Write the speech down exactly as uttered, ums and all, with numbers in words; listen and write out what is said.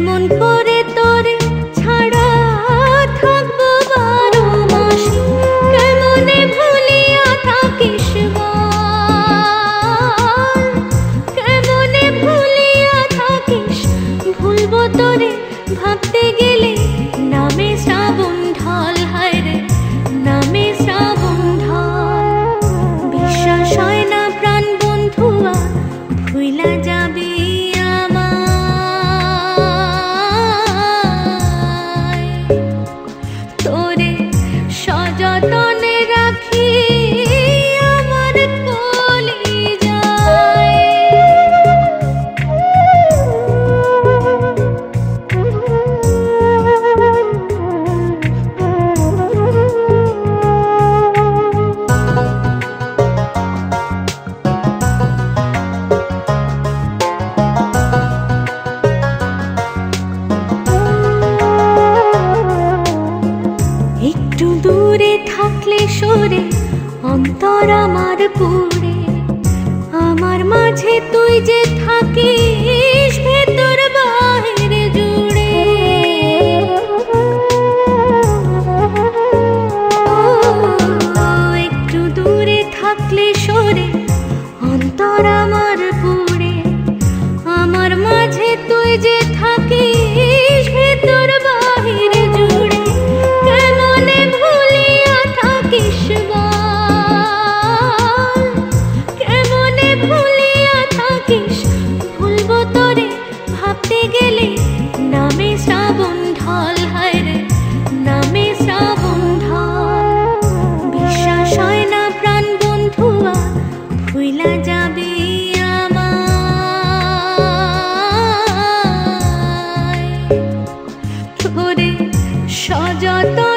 কেমন করে তোরে ছাড়া থাকবো বারো মাস, কেমনে ভুলিয়া থাকিস বল, কেমনে ভুলিয়া থাকিস। ভুলবো তোরে ভাবতে গেলে নামে শ্রাবণ ঢল, হায় রে নামে শ্রাবণ ঢল। বিশ্বাস হয় না প্রাণ বন্ধুয়া ভুইলা যাবি আমায়, তোরে সযতনে রাখি আমার কলিজায়। একটু দূরে থাকলে সরে অন্তর আমার পুরে, আমার মাঝে তুই যে থাকিস ভেতর বাহিরে জুড়ে। ও একটু দূরে থাকলে সরে অন্তর আমার পুরে, আমার মাঝে তুই যে থাকিস ভেতর বাহিরে জুড়ে। কেমনে ভুলিয়া থাকিস বল, কেমনে ভুলিয়া থাকিস। ভুলবো তোরে ভাবতে গেলে নামে শ্রাবণ ঢল, হায় রে নামে শ্রাবণ ঢল। বিশ্বাস হয় না প্রাণ বন্ধুয়া ভুইলা যাবি আমায়, তোরে সযতনে